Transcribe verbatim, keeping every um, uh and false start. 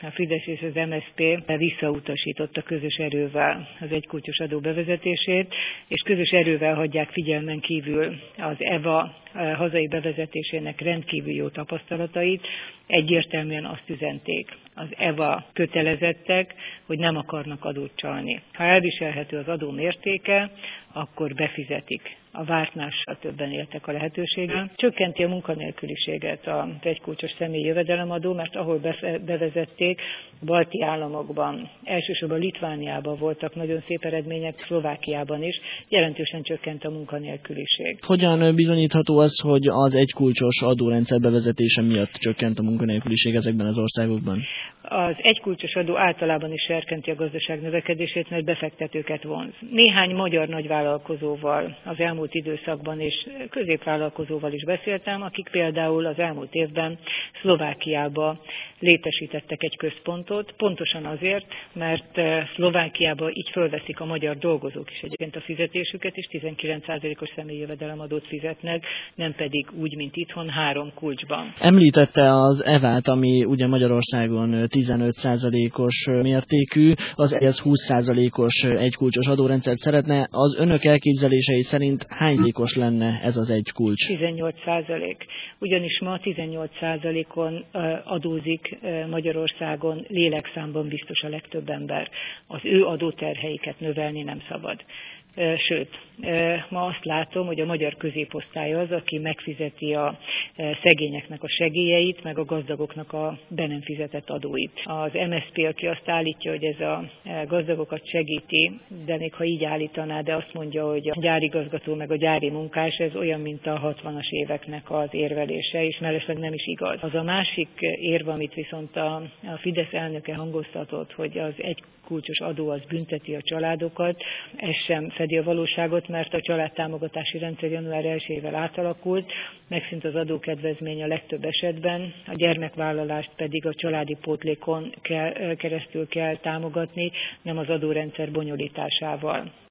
a Fidesz és az em es zé pé visszautasította közös erővel az egykulcsos adó bevezetését, és közös erővel hagyják figyelmen kívül az é vé á hazai bevezetésének rendkívül jó tapasztalatait. Egyértelműen azt üzenték az é vé á kötelezettek, hogy nem akarnak adót csalni. Ha elviselhető az adó mértéke, akkor befizetik. A vártnál többen éltek a lehetőséggel. Csökkenti a munkanélküliséget az egykulcsos személyi jövedelemadó, mert ahol bevezették, balti államokban, elsősorban Litvániában voltak nagyon szép eredmények, Szlovákiában is, jelentősen csökkent a munkanélküliség. Hogyan bizonyítható az, hogy az egykulcsos adórendszer bevezetése miatt csökkent a munkanélküliség ezekben az országokban? Az egykulcsos adó általában is serkenti a gazdaság növekedését, mert befektetőket vonz. Néhány magyar nagyvállalkozóval az elmúlt időszakban és középvállalkozóval is beszéltem, akik például az elmúlt évben Szlovákiába létesítettek egy központot, pontosan azért, mert Szlovákiába így fölveszik a magyar dolgozók is egyébként a fizetésüket, és tizenkilenc százalékos személyi jövedelemadót fizetnek, nem pedig úgy, mint itthon, három kulcsban. Említette az é vé á-t, ami ugye Magyarországon tizenöt százalékos mértékű, az ez húsz százalékos egykulcsos adórendszert szeretne. Az önök elképzelései szerint hányzékos lenne ez az egy kulcs? tizennyolc százalék. Ugyanis ma tizennyolc százalékon adózik Magyarországon, lélekszámban biztos a legtöbb ember. Az ő adóterheiket növelni nem szabad. Sőt, ma azt látom, hogy a magyar középosztály az, aki megfizeti a szegényeknek a segélyeit, meg a gazdagoknak a be nem fizetett adóit. Az em es zé pé, aki azt állítja, hogy ez a gazdagokat segíti, de még ha így állítaná, de azt mondja, hogy a gyárigazgató meg a gyári munkás, ez olyan, mint a hatvanas éveknek az érvelése, és mellesleg nem is igaz. Az a másik érv, amit viszont a Fidesz elnöke hangoztatott, hogy az egy kulcsos adó az bünteti a családokat, ez sem fedi a valóságot, mert a családtámogatási rendszer január elsejével átalakult, megszűnt az adókedvezmény a legtöbb esetben, a gyermekvállalást pedig a családi pótlékon kell, keresztül kell támogatni, nem az adórendszer bonyolításával.